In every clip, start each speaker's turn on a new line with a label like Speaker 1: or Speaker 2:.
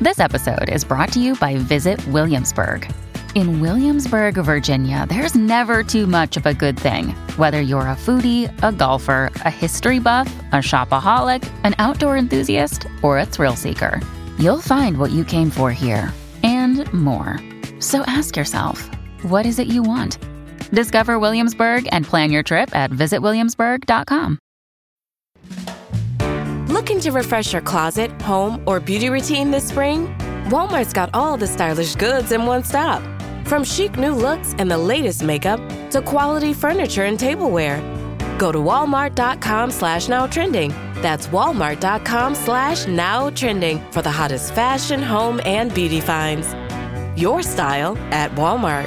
Speaker 1: This episode is brought to you by Visit Williamsburg. In Williamsburg, Virginia, there's never too much of a good thing. Whether you're a foodie, a golfer, a history buff, a shopaholic, an outdoor enthusiast, or a thrill seeker, you'll find what you came for here and more. So ask yourself, what is it you want? Discover Williamsburg and plan your trip at visitwilliamsburg.com.
Speaker 2: Looking to refresh your closet, home, or beauty routine this spring? Walmart's got all the stylish goods in one stop. From chic new looks and the latest makeup to quality furniture and tableware. Go to walmart.com/nowtrending. That's walmart.com/nowtrending for the hottest fashion, home, and beauty finds. Your style at Walmart.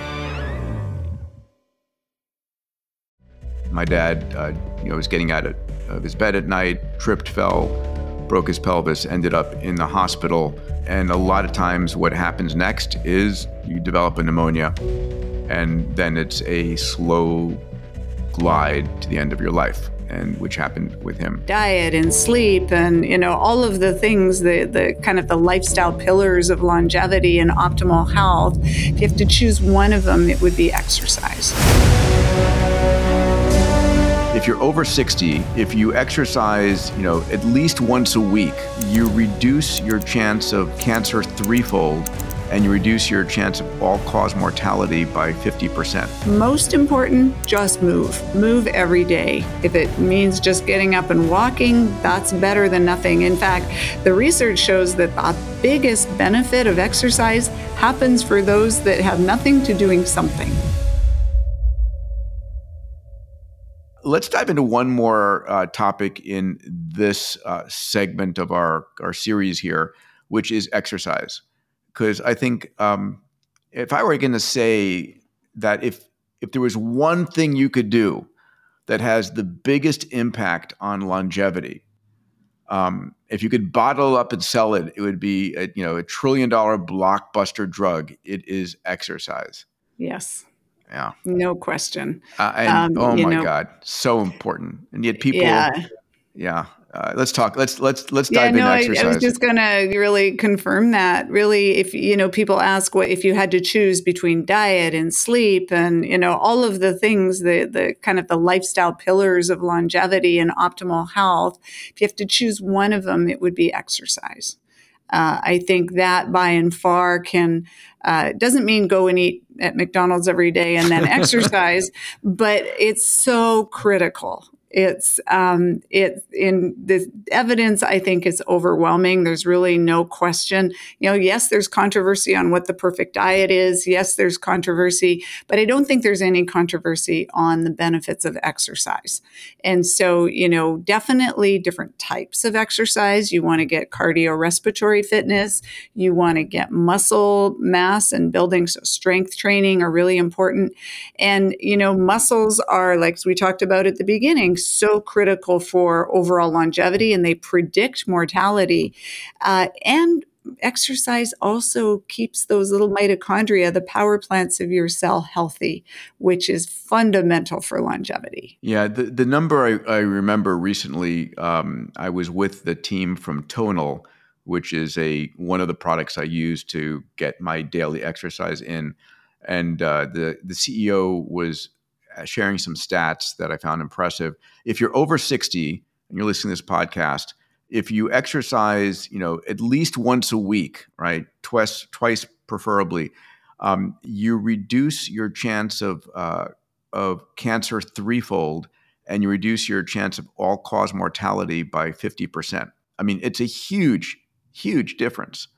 Speaker 3: My dad, was getting out of his bed at night, tripped, fell, broke his pelvis, ended up in the hospital. And a lot of times what happens next is you develop a pneumonia, and then it's a slow glide to the end of your life, and which happened with him.
Speaker 4: Diet and sleep and, all of the things, the kind of the lifestyle pillars of longevity and optimal health. If you have to choose one of them, it would be exercise.
Speaker 3: If you're over 60, if you exercise, at least once a week, you reduce your chance of cancer threefold, and you reduce your chance of all-cause mortality by 50%.
Speaker 4: Most important, just move. Move every day. If it means just getting up and walking, that's better than nothing. In fact, the research shows that the biggest benefit of exercise happens for those that have nothing to doing something.
Speaker 3: Let's dive into one more topic in this segment of our series here, which is exercise. Because I think if I were going to say that if there was one thing you could do that has the biggest impact on longevity, if you could bottle up and sell it, it would be a $1 trillion blockbuster drug. It is exercise.
Speaker 4: Yes.
Speaker 3: Yeah.
Speaker 4: No question.
Speaker 3: My God, so important. And yet people, let's talk. Let's dive into exercise.
Speaker 4: I was just going to really confirm that. Really, if people ask what if you had to choose between diet and sleep and all of the things, the kind of the lifestyle pillars of longevity and optimal health, if you have to choose one of them, it would be exercise. I think that by and far doesn't mean go and eat at McDonald's every day and then exercise, but it's so critical. It's in the evidence, I think, is overwhelming. There's really no question. Yes, there's controversy on what the perfect diet is. Yes, there's controversy, but I don't think there's any controversy on the benefits of exercise. And so, definitely different types of exercise. You want to get cardiorespiratory fitness. You want to get muscle mass and building. So strength training are really important. And, muscles are, like we talked about at the beginning, so critical for overall longevity, and they predict mortality. And exercise also keeps those little mitochondria, the power plants of your cell, healthy, which is fundamental for longevity.
Speaker 3: Yeah, the number I remember recently, I was with the team from Tonal, which is one of the products I use to get my daily exercise in. And the CEO was sharing some stats that I found impressive. If you're over 60 and you're listening to this podcast, if you exercise, at least once a week, right, twice preferably, you reduce your chance of cancer threefold, and you reduce your chance of all-cause mortality by 50%. I mean, it's a huge, huge difference.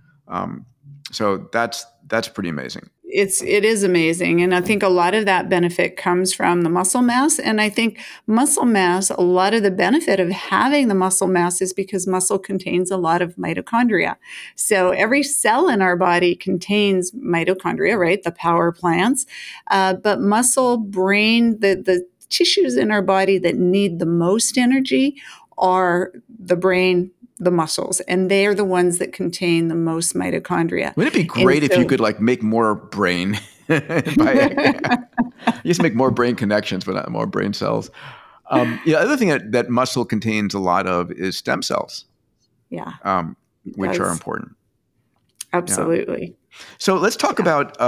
Speaker 3: So that's pretty amazing.
Speaker 4: It is amazing. And I think a lot of that benefit comes from the muscle mass. And I think muscle mass, a lot of the benefit of having the muscle mass is because muscle contains a lot of mitochondria. So every cell in our body contains mitochondria, right? The power plants. But muscle, brain, the tissues in our body that need the most energy are the brain, the muscles, and they are the ones that contain the most mitochondria.
Speaker 3: Wouldn't it be great if you could make more brain? Just make more brain connections, but not more brain cells. The other thing that muscle contains a lot of is stem cells.
Speaker 4: Yeah.
Speaker 3: Which are important.
Speaker 4: Absolutely.
Speaker 3: So let's talk about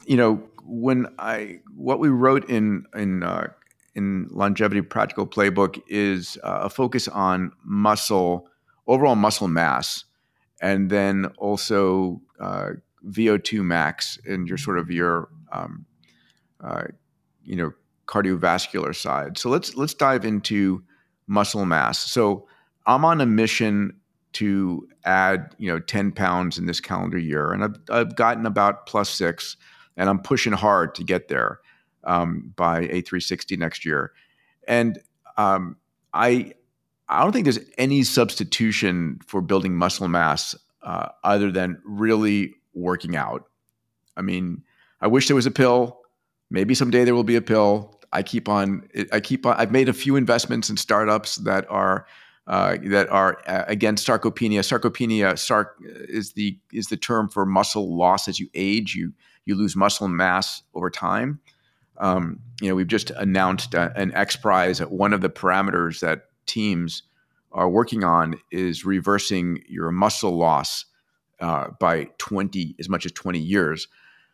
Speaker 3: what we wrote in Longevity Practical Playbook is a focus on overall muscle mass, and then also VO2 max and your uh, cardiovascular side. So let's dive into muscle mass. So I'm on a mission to add 10 pounds in this calendar year, and I've gotten about +6, and I'm pushing hard to get there by A360 next year. And I don't think there's any substitution for building muscle mass other than really working out. I mean, I wish there was a pill. Maybe someday there will be a pill. I've made a few investments in startups that are against sarcopenia. Sarcopenia is the term for muscle loss as you age. You lose muscle mass over time. We've just announced an X Prize. One of the parameters that teams are working on is reversing your muscle loss by as much as 20 years.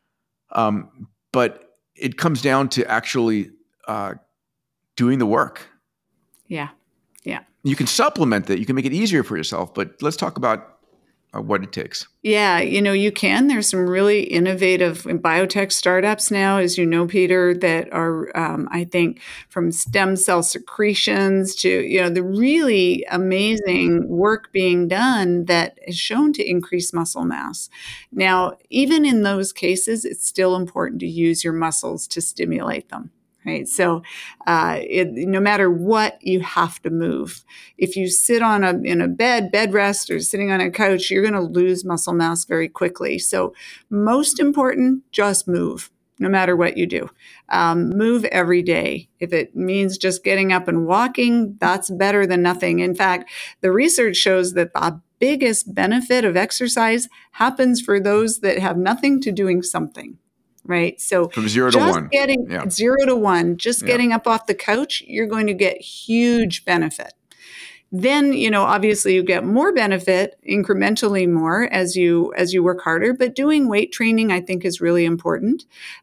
Speaker 3: But it comes down to actually doing the work.
Speaker 4: Yeah.
Speaker 3: You can supplement that. You can make it easier for yourself. But let's talk about what it takes.
Speaker 4: Yeah, you can. There's some really innovative biotech startups now, as you know, Peter, that are, I think, from stem cell secretions to, the really amazing work being done that is shown to increase muscle mass. Now, even in those cases, it's still important to use your muscles to stimulate them. Right. So no matter what, you have to move. If you sit in a bed rest, or sitting on a couch, you're going to lose muscle mass very quickly. So most important, just move. No matter what you do, move every day. If it means just getting up and walking, that's better than nothing. In fact, the research shows that the biggest benefit of exercise happens for those that have nothing to doing something. Right. So
Speaker 3: from 0 to 1,
Speaker 4: getting 0 to 1, getting up off the couch, you're going to get huge benefit. Then, obviously you get more benefit incrementally more as you work harder, but doing weight training, I think, is really important.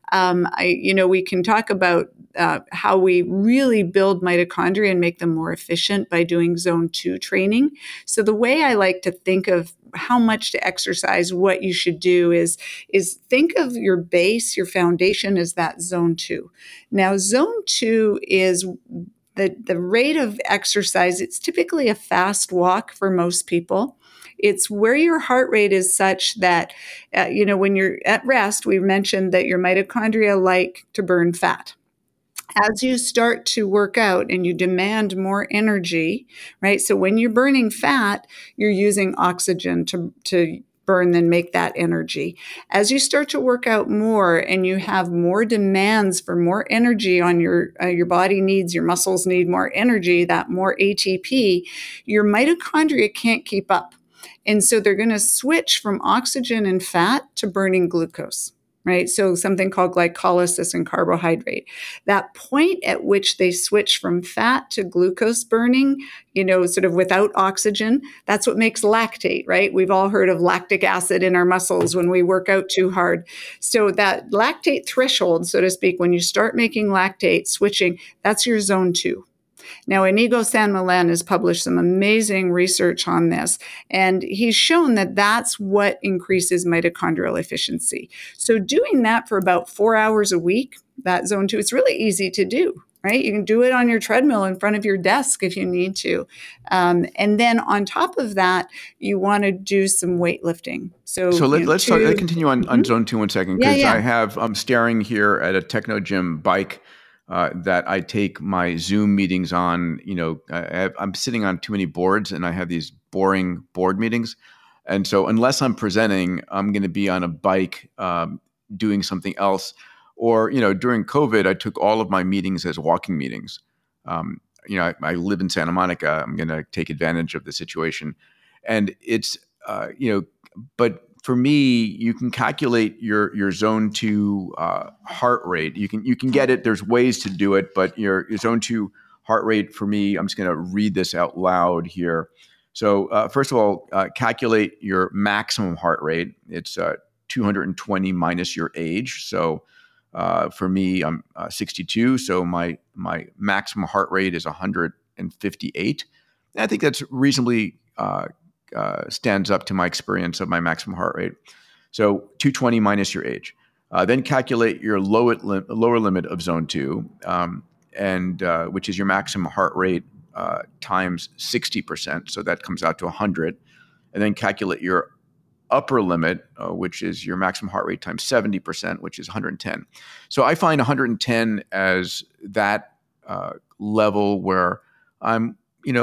Speaker 4: We can talk about how we really build mitochondria and make them more efficient by doing zone 2 training. So the way I like to think of how much to exercise, what you should do is think of your base, your foundation as that zone 2. Now, zone 2 is the rate of exercise. It's typically a fast walk for most people. It's where your heart rate is such that, when you're at rest, we mentioned that your mitochondria like to burn fat. As you start to work out and you demand more energy, right? So when you're burning fat, you're using oxygen to burn and make that energy. As you start to work out more and you have more demands for more energy on your body needs, your muscles need more energy, that more ATP, your mitochondria can't keep up. And so they're going to switch from oxygen and fat to burning glucose. Right? So something called glycolysis and carbohydrate. That point at which they switch from fat to glucose burning, sort of without oxygen, that's what makes lactate, right? We've all heard of lactic acid in our muscles when we work out too hard. So that lactate threshold, so to speak, when you start making lactate, switching, that's your zone 2. Now, Inigo San Millán has published some amazing research on this, and he's shown that that's what increases mitochondrial efficiency. So doing that for about 4 hours a week, that zone 2, it's really easy to do, right? You can do it on your treadmill in front of your desk if you need to. And then on top of that, you want to do some weightlifting. So let's
Speaker 3: continue on zone 2 1 second, because I'm staring here at a Technogym bike that I take my Zoom meetings on. I'm sitting on too many boards and I have these boring board meetings. And so unless I'm presenting, I'm going to be on a bike doing something else. Or, during COVID, I took all of my meetings as walking meetings. I live in Santa Monica. I'm going to take advantage of the situation. And it's, but for me, you can calculate your zone 2 heart rate. You can get it. There's ways to do it, but your zone 2 heart rate for me, I'm just going to read this out loud here. So first of all, calculate your maximum heart rate. It's 220 minus your age. So for me, I'm 62. So my maximum heart rate is 158. And I think that's reasonably stands up to my experience of my maximum heart rate. So 220 minus your age. Then calculate your lower limit of zone 2, and which is your maximum heart rate times 60%. So that comes out to 100. And then calculate your upper limit, which is your maximum heart rate times 70%, which is 110. So I find 110 as that level where I'm,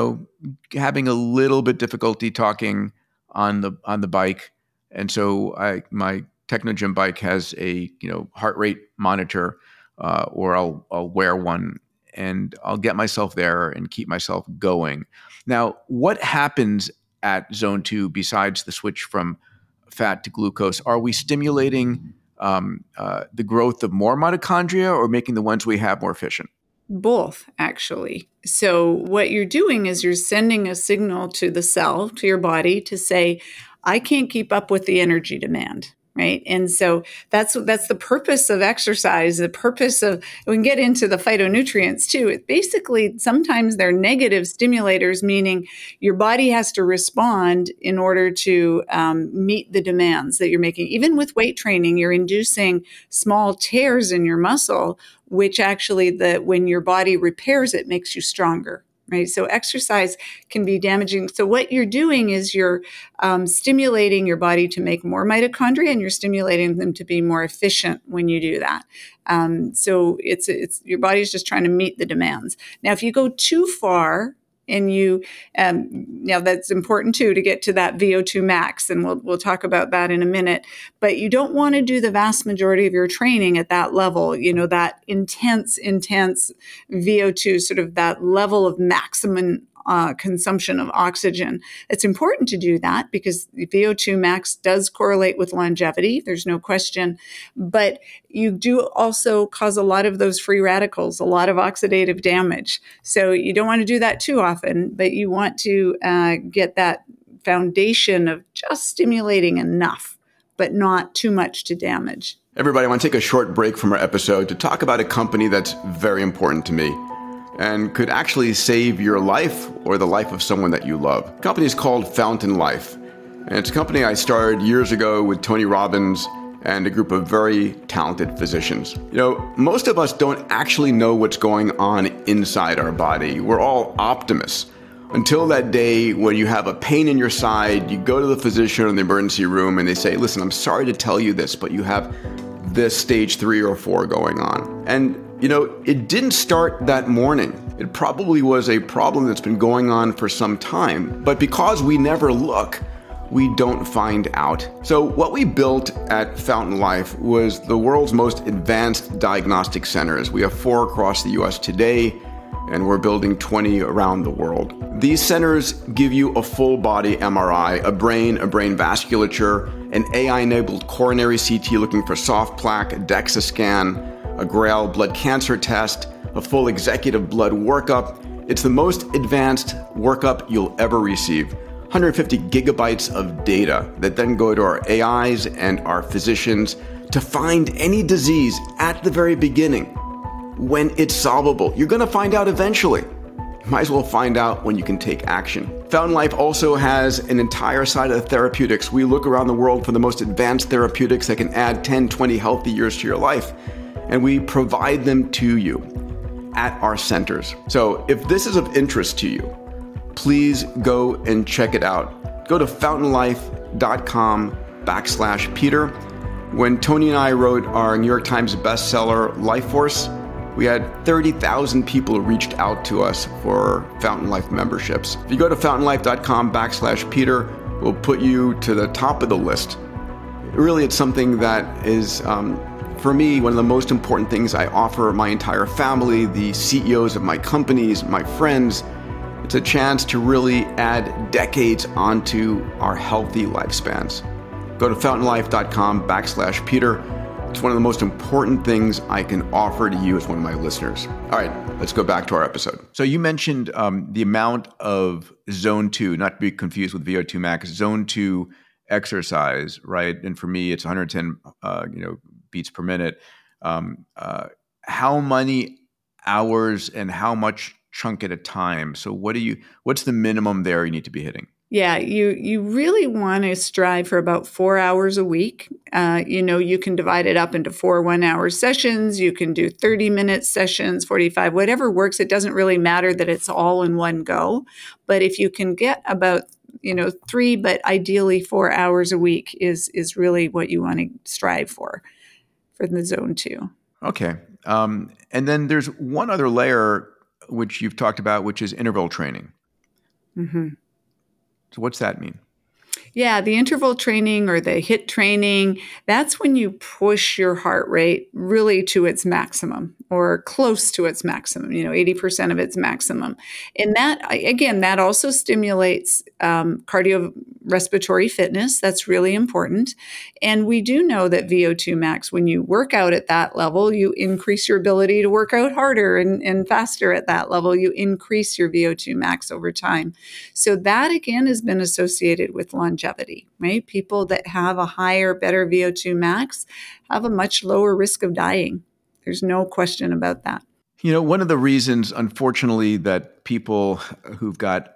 Speaker 3: having a little bit difficulty talking on the bike. And so my Technogym bike has a heart rate monitor, or I'll wear one, and I'll get myself there and keep myself going. Now, what happens at zone 2 besides the switch from fat to glucose? Are we stimulating the growth of more mitochondria, or making the ones we have more efficient?
Speaker 4: Both, actually. So what you're doing is you're sending a signal to the cell, to your body, to say, I can't keep up with the energy demand. Right. And so that's the purpose of exercise, the purpose of, we can get into the phytonutrients too. It basically, sometimes they're negative stimulators, meaning your body has to respond in order to meet the demands that you're making. Even with weight training, you're inducing small tears in your muscle, which actually, when your body repairs it, makes you stronger. Right. So exercise can be damaging. So what you're doing is you're stimulating your body to make more mitochondria, and you're stimulating them to be more efficient when you do that. So it's your body's just trying to meet the demands. Now, if you go too far, and you, that's important too, to get to that VO2 max, and we'll talk about that in a minute. But you don't want to do the vast majority of your training at that level, that intense VO2, sort of that level of maximum consumption of oxygen. It's important to do that because the VO2 max does correlate with longevity. There's no question. But you do also cause a lot of those free radicals, a lot of oxidative damage. So you don't want to do that too often, but you want to get that foundation of just stimulating enough, but not too much to damage.
Speaker 5: Everybody, I want to take a short break from our episode to talk about a company that's very important to me and could actually save your life or the life of someone that you love. The company is called Fountain Life. And it's a company I started years ago with Tony Robbins and a group of very talented physicians. Most of us don't actually know what's going on inside our body. We're all optimists. Until that day when you have a pain in your side, you go to the physician in the emergency room and they say, listen, I'm sorry to tell you this, but you have this stage 3 or 4 going on. And it didn't start that morning. It probably was a problem that's been going on for some time. But because we never look, we don't find out. So what we built at Fountain Life was the world's most advanced diagnostic centers. We have 4 across the US today, and we're building 20 around the world. These centers give you a full body MRI, a brain vasculature, an AI-enabled coronary CT looking for soft plaque, a DEXA scan, a GRAIL blood cancer test, a full executive blood workup. It's the most advanced workup you'll ever receive. 150 gigabytes of data that then go to our AIs and our physicians to find any disease at the very beginning when it's solvable. You're going to find out eventually. Might as well find out when you can take action. Fountain Life also has an entire side of therapeutics. We look around the world for the most advanced therapeutics that can add 10, 20 healthy years to your life, and we provide them to you at our centers. So if this is of interest to you, please go and check it out. Go to fountainlife.com/Peter. When Tony and I wrote our New York Times bestseller, Life Force, we had 30,000 people who reached out to us for Fountain Life memberships. If you go to fountainlife.com/Peter, we'll put you to the top of the list. Really, it's something that is, for me, one of the most important things I offer my entire family, the CEOs of my companies, my friends. It's a chance to really add decades onto our healthy lifespans. Go to fountainlife.com/Peter. It's one of the most important things I can offer to you as one of my listeners. All right, let's go back to our episode.
Speaker 3: So you mentioned the amount of zone 2, not to be confused with VO2 max, zone 2 exercise, right? And for me, it's 110 beats per minute. How many hours and how much chunk at a time? So what's the minimum there you need to be hitting?
Speaker 4: Yeah, you really want to strive for about 4 hours a week. You can divide it up into 4 1-hour sessions. You can do 30-minute sessions, 45, whatever works. It doesn't really matter that it's all in one go. But if you can get about 3, but ideally 4 hours a week is really what you want to strive for the zone 2.
Speaker 3: Okay. And then there's one other layer which you've talked about, which is interval training.
Speaker 4: Mm-hmm.
Speaker 3: So what's that mean?
Speaker 4: Yeah, the interval training or the HIIT training, that's when you push your heart rate really to its maximum or close to its maximum, 80% of its maximum. And that also stimulates cardiorespiratory fitness. That's really important. And we do know that VO2 max, when you work out at that level, you increase your ability to work out harder and faster at that level. You increase your VO2 max over time. So that, again, has been associated with longevity, right? People that have a higher, better VO2 max have a much lower risk of dying. There's no question about that.
Speaker 3: One of the reasons, unfortunately, that people who've got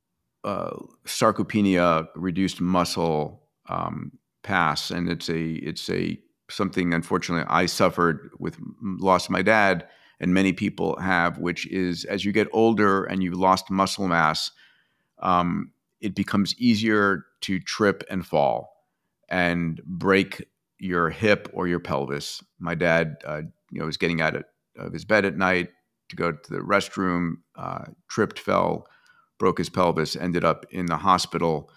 Speaker 3: sarcopenia, reduced muscle pass, and it's something, unfortunately, I suffered with loss of my dad, and many people have, which is as you get older and you've lost muscle mass, it becomes easier to trip and fall and break your hip or your pelvis. My dad, was getting out of his bed at night to go to the restroom, tripped, fell, broke his pelvis, ended up in the hospital.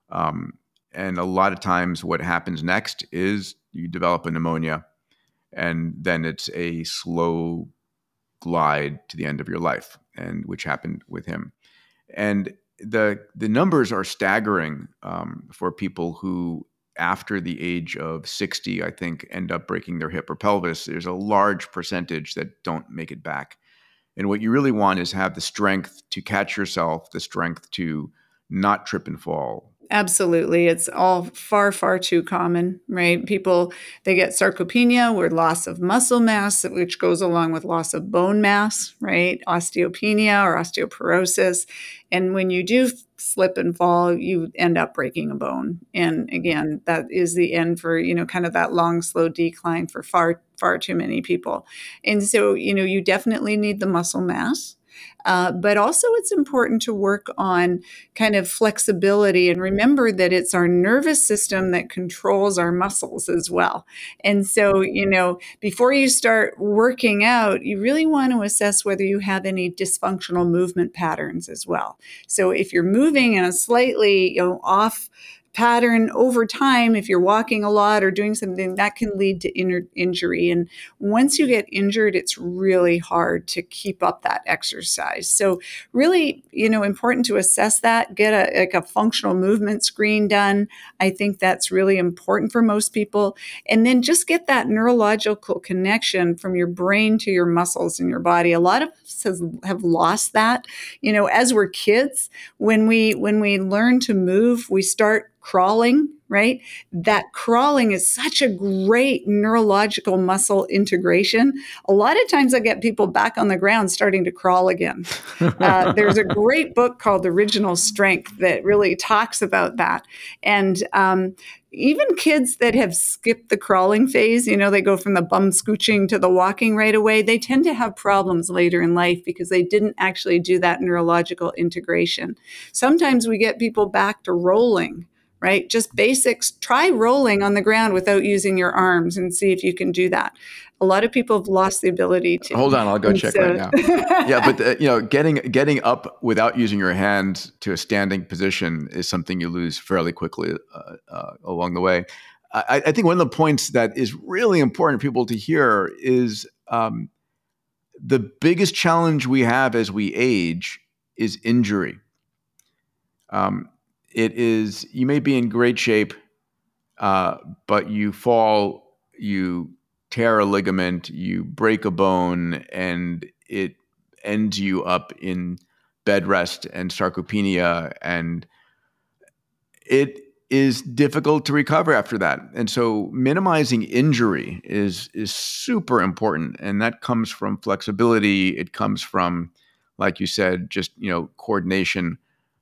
Speaker 3: And a lot of times what happens next is you develop a pneumonia, and then it's a slow glide to the end of your life, and which happened with him. And the numbers are staggering for people who, after the age of 60, I think, end up breaking their hip or pelvis. There's a large percentage that don't make it back. And what you really want is have the strength to catch yourself, the strength to not trip and fall.
Speaker 4: Absolutely. It's all far, far too common, right? People, they get sarcopenia or loss of muscle mass, which goes along with loss of bone mass, right? Osteopenia or osteoporosis. And when you do slip and fall, you end up breaking a bone. And again, that is the end for, kind of that long, slow decline for far, far too many people. And so, you definitely need the muscle mass. But also it's important to work on kind of flexibility and remember that it's our nervous system that controls our muscles as well. And so, before you start working out, you really want to assess whether you have any dysfunctional movement patterns as well. So if you're moving in a slightly, off pattern over time, if you're walking a lot or doing something, that can lead to injury. And once you get injured, it's really hard to keep up that exercise. So really, important to assess that, get a functional movement screen done. I think that's really important for most people. And then just get that neurological connection from your brain to your muscles in your body. A lot of us have lost that. As we're kids, when we learn to move, we start crawling, right? That crawling is such a great neurological muscle integration. A lot of times I get people back on the ground starting to crawl again. There's a great book called Original Strength that really talks about that. And even kids that have skipped the crawling phase, they go from the bum scooching to the walking right away, they tend to have problems later in life because they didn't actually do that neurological integration. Sometimes we get people back to rolling, right? Just basics. Try rolling on the ground without using your arms and see if you can do that. A lot of people have lost the ability to.
Speaker 3: Hold on, I'll go check right now. Yeah, but getting up without using your hands to a standing position is something you lose fairly quickly along the way. I think one of the points that is really important for people to hear is the biggest challenge we have as we age is injury. It is, you may be in great shape, but you fall, you tear a ligament, you break a bone, and it ends you up in bed rest and sarcopenia, and it is difficult to recover after that. And so minimizing injury is super important, and that comes from flexibility. It comes from, like you said, just coordination.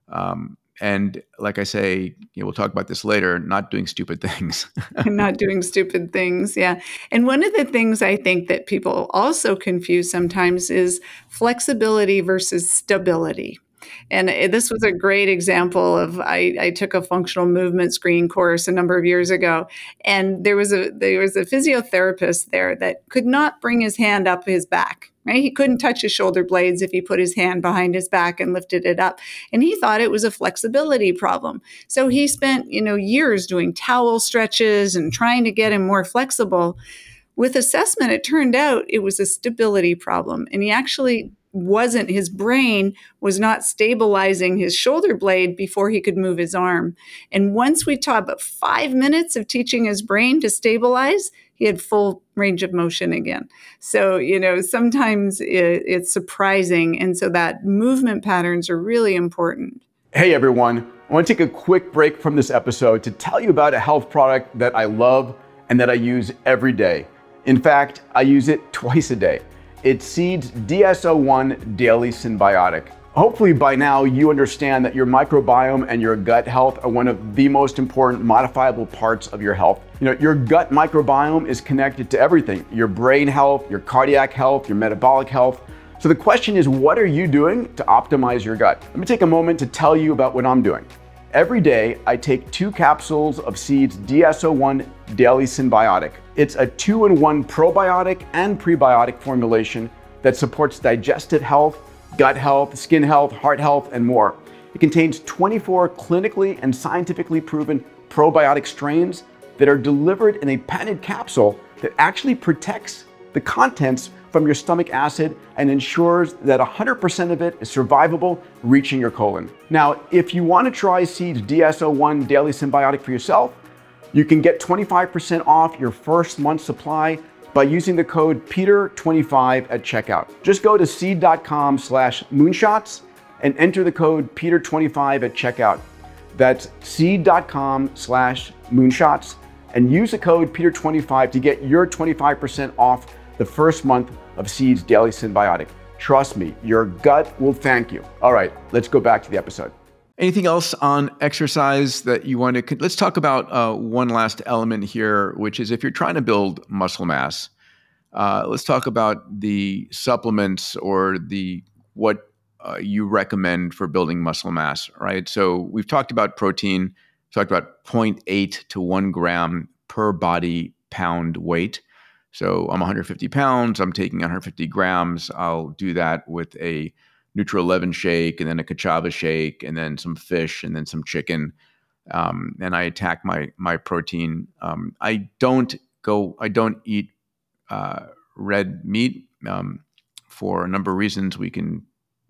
Speaker 3: And like I say, we'll talk about this later, not doing stupid things.
Speaker 4: And not doing stupid things. Yeah. And one of the things I think that people also confuse sometimes is flexibility versus stability. And this was a great example of I took a functional movement screen course a number of years ago, and there was a physiotherapist there that could not bring his hand up his back. Right? He couldn't touch his shoulder blades if he put his hand behind his back and lifted it up. And he thought it was a flexibility problem. So he spent, years doing towel stretches and trying to get him more flexible. With assessment, it turned out it was a stability problem. And he actually his brain was not stabilizing his shoulder blade before he could move his arm. And once we taught about 5 minutes of teaching his brain to stabilize, he had full range of motion again. So, sometimes it's surprising. And so that movement patterns are really important.
Speaker 5: Hey everyone, I want to take a quick break from this episode to tell you about a health product that I love and that I use every day. In fact, I use it twice a day. It's Seed's DS-01 Daily Synbiotic. Hopefully by now you understand that your microbiome and your gut health are one of the most important modifiable parts of your health. Your gut microbiome is connected to everything: your brain health, your cardiac health, your metabolic health. So the question is, what are you doing to optimize your gut? Let me take a moment to tell you about what I'm doing. Every day, I take 2 capsules of Seed's DS-01 Daily Synbiotic. It's a 2-in-1 probiotic and prebiotic formulation that supports digestive health, gut health, skin health, heart health, and more. It contains 24 clinically and scientifically proven probiotic strains that are delivered in a patented capsule that actually protects the contents from your stomach acid and ensures that 100% of it is survivable, reaching your colon. Now, if you want to try Seed's DS-01 Daily Synbiotic for yourself, you can get 25% off your first month's supply by using the code PETER25 at checkout. Just go to seed.com/moonshots and enter the code PETER25 at checkout. That's seed.com/moonshots and use the code PETER25 to get your 25% off the first month of Seed's Daily Synbiotic. Trust me, your gut will thank you. All right, let's go back to the episode.
Speaker 3: Anything else on exercise that you want to? Let's talk about one last element here, which is if you're trying to build muscle mass, let's talk about the supplements or what you recommend for building muscle mass, right? So we've talked about protein, talked about 0.8 to 1 gram per body pound weight. So I'm 150 pounds, I'm taking 150 grams. I'll do that with a Nutri-11 shake and then a Kachava shake and then some fish and then some chicken. And I attack my protein. I don't eat red meat for a number of reasons. We can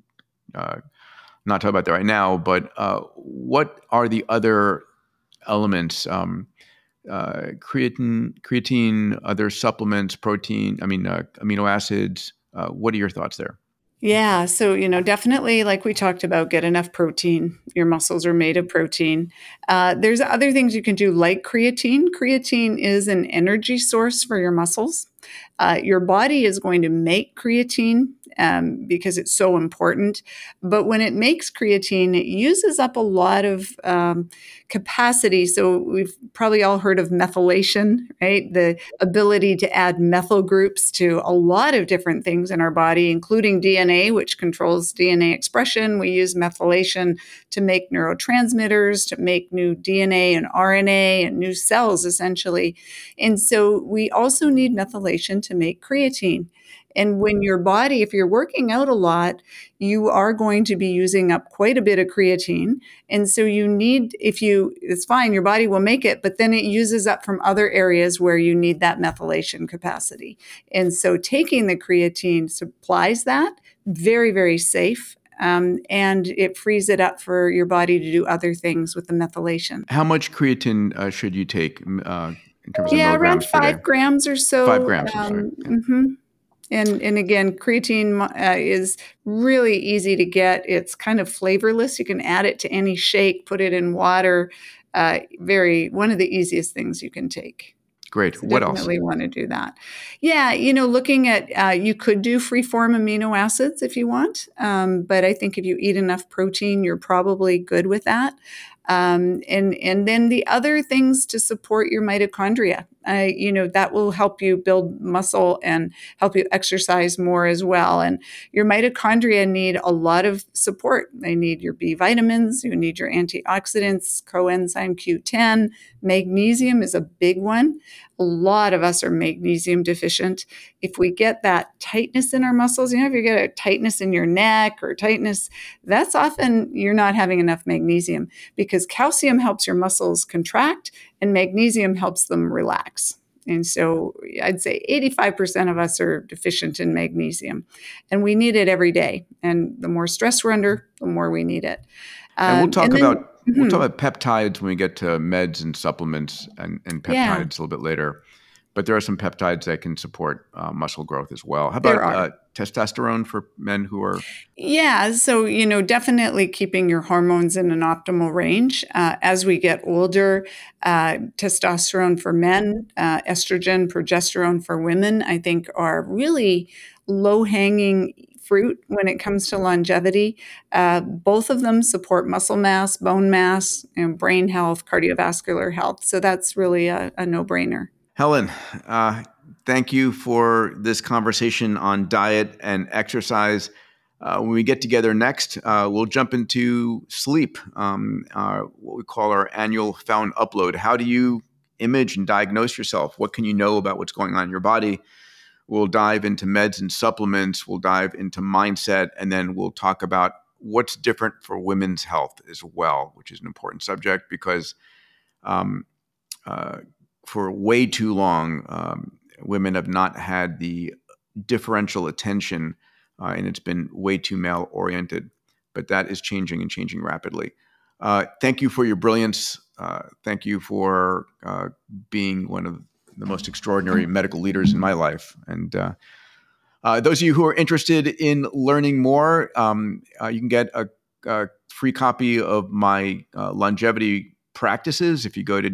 Speaker 3: not talk about that right now, but what are the other elements? Creatine, other supplements, protein, amino acids. What are your thoughts there?
Speaker 4: Yeah. So, definitely, like we talked about, get enough protein. Your muscles are made of protein. There's other things you can do like creatine. Creatine is an energy source for your muscles. Your body is going to make creatine because it's so important. But when it makes creatine, it uses up a lot of capacity. So we've probably all heard of methylation, right? The ability to add methyl groups to a lot of different things in our body, including DNA, which controls DNA expression. We use methylation to make neurotransmitters, to make new DNA and RNA and new cells, essentially. And so we also need methylation to make creatine. And when your body, if you're working out a lot, you are going to be using up quite a bit of creatine. And so it's fine, your body will make it, but then it uses up from other areas where you need that methylation capacity. And so taking the creatine supplies that, very, very safe. And it frees it up for your body to do other things with the methylation.
Speaker 3: How much creatine should you take in terms of
Speaker 4: around
Speaker 3: milligrams per day?
Speaker 4: 5 grams or so.
Speaker 3: 5 grams, I'm sorry. Okay.
Speaker 4: And again, creatine is really easy to get. It's kind of flavorless. You can add it to any shake, put it in water. One of the easiest things you can take.
Speaker 3: Great.
Speaker 4: So
Speaker 3: What else?
Speaker 4: Definitely want to do that. Yeah, looking at, you could do free-form amino acids if you want, but I think if you eat enough protein, you're probably good with that. And then the other things to support your mitochondria, that will help you build muscle and help you exercise more as well. And your mitochondria need a lot of support. They need your B vitamins, you need your antioxidants, coenzyme Q10, magnesium is a big one. A lot of us are magnesium deficient. If we get that tightness in our muscles, if you get a tightness in your neck or tightness, that's often you're not having enough magnesium, because calcium helps your muscles contract and magnesium helps them relax. And so I'd say 85% of us are deficient in magnesium, and we need it every day. And the more stress we're under, the more we need it.
Speaker 3: And we'll talk about peptides when we get to meds and supplements and peptides a little bit later. But there are some peptides that can support muscle growth as well. How about testosterone for men who are?
Speaker 4: Yeah, so, definitely keeping your hormones in an optimal range. As we get older, testosterone for men, estrogen, progesterone for women, I think are really low-hanging fruit when it comes to longevity. Both of them support muscle mass, bone mass, and brain health, cardiovascular health. So that's really a no-brainer.
Speaker 3: Helen, thank you for this conversation on diet and exercise. When we get together next, we'll jump into sleep, what we call our annual Fountain Upload. How do you image and diagnose yourself? What can you know about what's going on in your body? We'll dive into meds and supplements. We'll dive into mindset, and then we'll talk about what's different for women's health as well, which is an important subject because for way too long, women have not had the differential attention, and it's been way too male-oriented. But that is changing and changing rapidly. Thank you for your brilliance. Thank you for being one of the most extraordinary medical leaders in my life. And those of you who are interested in learning more, you can get a free copy of my longevity practices if you go to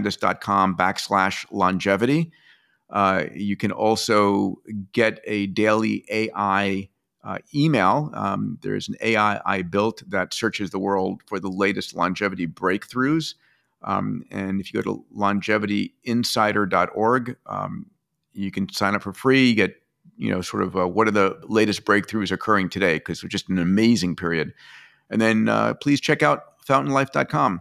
Speaker 3: dmandis.com/longevity. You can also get a daily AI email. There's an AI I built that searches the world for the latest longevity breakthroughs. And if you go to longevityinsider.org, you can sign up for free. You get, what are the latest breakthroughs occurring today? Because it's just an amazing period. And then please check out fountainlife.com.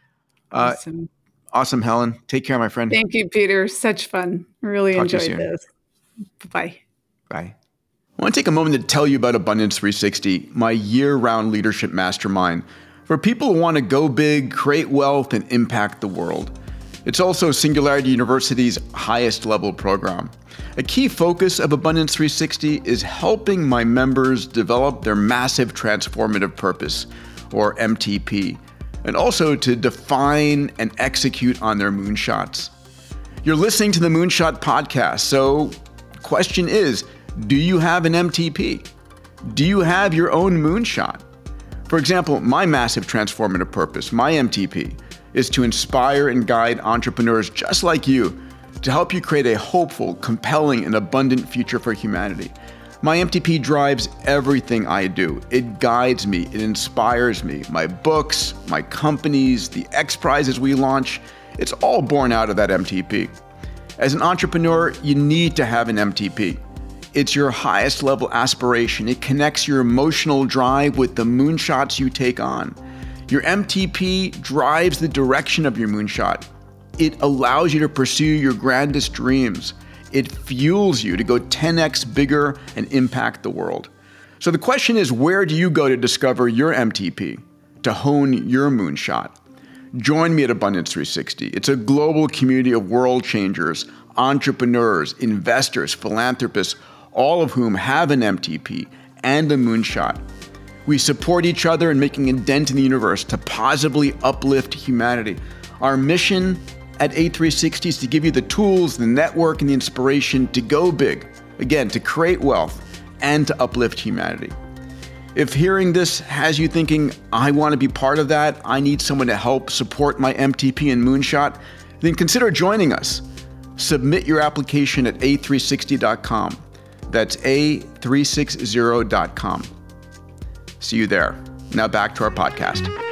Speaker 3: Awesome, Helen. Take care, my friend.
Speaker 4: Thank you, Peter. Such fun. Really enjoyed this. Bye.
Speaker 3: Bye. I want to take a moment to tell you about Abundance 360, my year-round leadership mastermind for people who want to go big, create wealth, and impact the world. It's also Singularity University's highest level program. A key focus of Abundance 360 is helping my members develop their massive transformative purpose, or MTP, and also to define and execute on their moonshots. You're listening to the Moonshot Podcast, so the question is, do you have an MTP? Do you have your own moonshot? For example, my massive transformative purpose, my MTP, is to inspire and guide entrepreneurs just like you to help you create a hopeful, compelling, and abundant future for humanity. My MTP drives everything I do. It guides me. It inspires me. My books, my companies, the X Prizes we launch, it's all born out of that MTP. As an entrepreneur, you need to have an MTP. It's your highest level aspiration. It connects your emotional drive with the moonshots you take on. Your MTP drives the direction of your moonshot. It allows you to pursue your grandest dreams. It fuels you to go 10x bigger and impact the world. So the question is, where do you go to discover your MTP, to hone your moonshot? Join me at Abundance 360. It's a global community of world changers, entrepreneurs, investors, philanthropists, all of whom have an MTP and a moonshot. We support each other in making a dent in the universe to positively uplift humanity. Our mission,
Speaker 5: at A360 is to give you the tools, the network, and the inspiration to go big, again, to create wealth and to uplift humanity. If hearing this has you thinking, I want to be part of that, I need someone to help support my MTP and Moonshot, then consider joining us. Submit your application at a360.com. That's a360.com. See you there. Now back to our podcast.